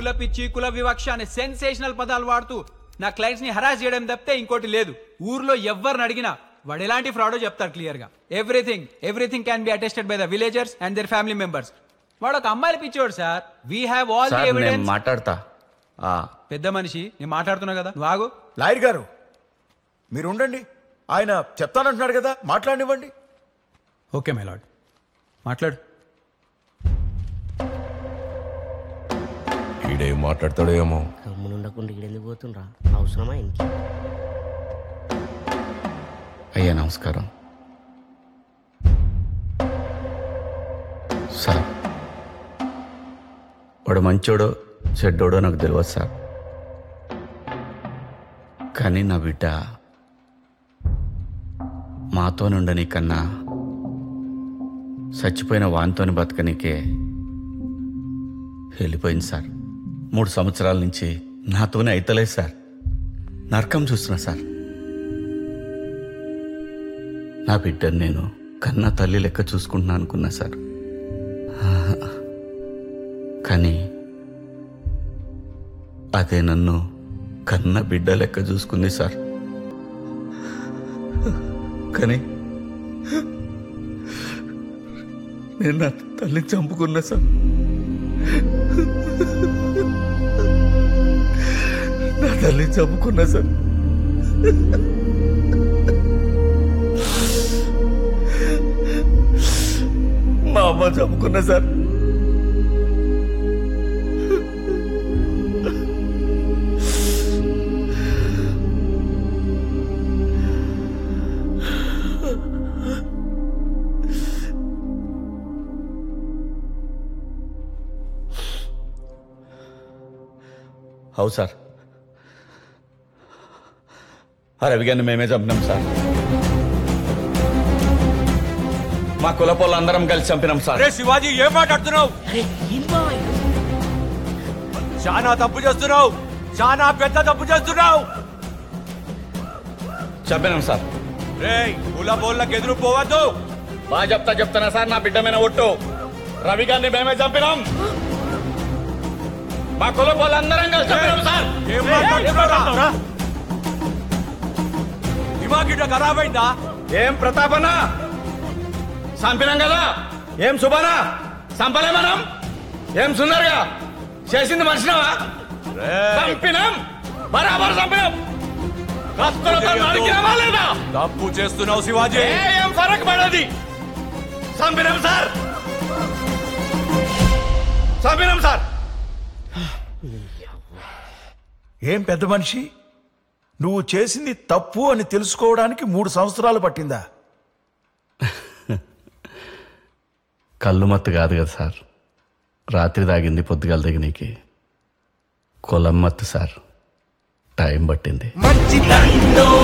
కుల పిచ్చి కుల వివక్ష అనే సెన్సేషనల్ పదాలు వాడుతూ నా క్లయింట్స్ ని హరాస్ చేయడం తప్పితే ఇంకోటి లేదు. ఊర్లో ఎవరిని అడిగినా వాడు ఎలాంటి ఫ్రాడో చెప్తారు క్లియర్ గా. Everything can be attested by the villagers and their family members. వాడు ఒక అమ్మాయిలు పిచ్చోడు sir. We have all the evidence. మాట్లాడతా పెద్ద మనిషి, నేను మాట్లాడుతున్నా కదా, నువ్వు ఆగు. లాయర్ గారు మీరు ఉండండి, ఆయన చెప్తానంటున్నాడు కదా, మాట్లాడినివ్వండి. ఓకే మై లార్డ్, మాట్లాడు. ఈడేం మాట్లాడతాడో ఏమో. గమ్మునుండకుండా ఇక్కడ ఎందుకు పోతుండ్రా, అవసరమా ఇంకే? అయ్యా నమస్కారం సార్. వాడు మంచోడో చెడ్డోడో నాకు తెలియదు సార్, కానీ నా బిడ్డ మాతో ఉండని కన్నా చచ్చిపోయిన వానితోని బతకనికే వెళ్ళిపోయింది సార్. 3 సంవత్సరాల నుంచి నాతోనే అయితలేదు సార్. నరకం చూస్తున్నా సార్. నా బిడ్డను నేను కన్నా తల్లి లెక్క చూసుకుంటున్నా అనుకున్నా సార్, కానీ అదే నన్ను కన్న బిడ్డ లెక్క చూసుకుంది సార్. కానీ నేను నా తల్లిని చంపుకున్నా సార్. నా తల్లిని చంపుకున్నా సార్. మా అమ్మ చంపుకున్నా సార్. అవు సార్, ఆ రవిగారిని మేమే చంపినాం సార్. మా కులపోళ్ళు అందరం కలిసి చంపినాం సార్. శివాజీ ఏం మాట్లాడుతున్నావు? చాలా తప్పు చేస్తున్నావు, చాలా పెద్ద తప్పు చేస్తున్నావు. చంపినాం సార్. కుల బోళ్ళకి ఎదురు పోవద్దు. బాగా చెప్తానా సార్, నా బిడ్డ మీద ఒట్టు. రవి గారిని మేమే చంపినాం. మా కులపోళ్ళు అందరం కలిసి చంపినాం సార్. ఏం మాట్లాడుతున్నావురా? దిమాగిట ఖరాబ్ అయిందా? ఏం ప్రతాపన్నా చంపినాం కదా, ఏం శుభానా చంపలే మనం? ఏం సుందర్గా చేసింది మనిషినవా? చంపినాం, బరాబర్ చంపినాం. లేదా తప్పు చేస్తున్నావు శివాజీ. ఏం ఫరక్ పడది. చంపినాం సార్, చంపినాం సార్. ఏం పెద్ద మనిషి, నువ్వు చేసింది తప్పు అని తెలుసుకోవడానికి 3 సంవత్సరాలు పట్టిందా? కళ్ళు మత్తు కాదు కదా సార్, రాత్రి తాగింది పొద్దుగాల దిగనీకి. కులం మత్తు సార్, టైం పట్టింది.